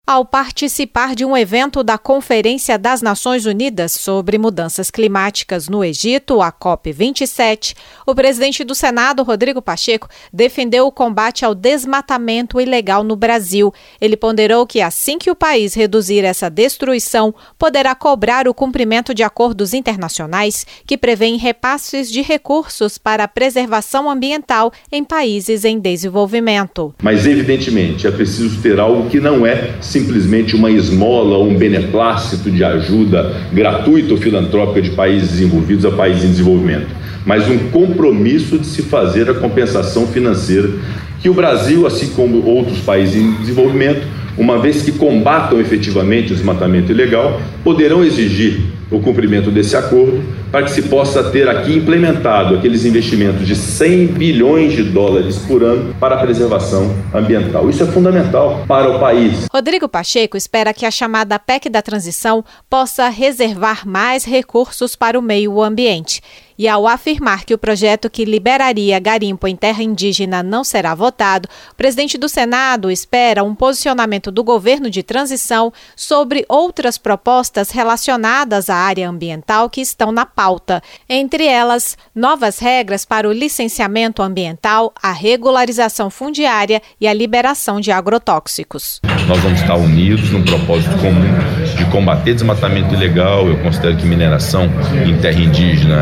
Ao participar de um evento da Conferência das Nações Unidas sobre Mudanças Climáticas no Egito, a COP27, o presidente do Senado, Rodrigo Pacheco, defendeu o combate ao desmatamento ilegal no Brasil. Ele ponderou que assim que o país reduzir essa destruição, poderá cobrar o cumprimento de acordos internacionais que prevêem repasses de recursos para a preservação ambiental em países em desenvolvimento. Mas, evidentemente, é preciso ter algo que não é simplesmente uma esmola ou um beneplácito de ajuda gratuita ou filantrópica de países desenvolvidos a países em desenvolvimento, mas um compromisso de se fazer a compensação financeira que o Brasil, assim como outros países em desenvolvimento, uma vez que combatam efetivamente o desmatamento ilegal, poderão exigir o cumprimento desse acordo para que se possa ter aqui implementado aqueles investimentos de 100 bilhões de dólares por ano para a preservação ambiental. Isso é fundamental para o país. Rodrigo Pacheco espera que a chamada PEC da transição possa reservar mais recursos para o meio ambiente. E ao afirmar que o projeto que liberaria garimpo em terra indígena não será votado, o presidente do Senado espera um posicionamento do governo de transição sobre outras propostas relacionadas à área ambiental que estão na pauta. Entre elas, novas regras para o licenciamento ambiental, a regularização fundiária e a liberação de agrotóxicos. Nós vamos estar unidos num propósito comum de combater desmatamento ilegal. Eu considero que mineração em terra indígena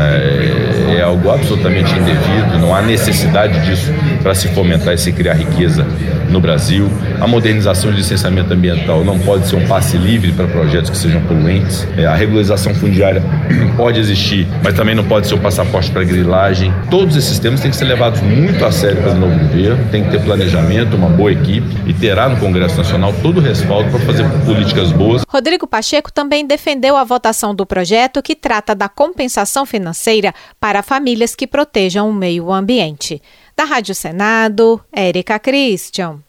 é algo absolutamente indevido, não há necessidade disso para se fomentar e se criar riqueza no Brasil. A modernização de licenciamento ambiental não pode ser um passe livre para projetos que sejam poluentes. A regularização fundiária pode existir, mas também não pode ser o passaporte para grilagem. Todos esses temas têm que ser levados muito a sério pelo novo governo, tem que ter planejamento, uma boa equipe e terá no Congresso Nacional todo o respaldo para fazer políticas boas. Rodrigo Pacheco também defendeu a votação do projeto que trata da compensação financeira para famílias que protejam o meio ambiente. Da Rádio Senado, Érica Christian.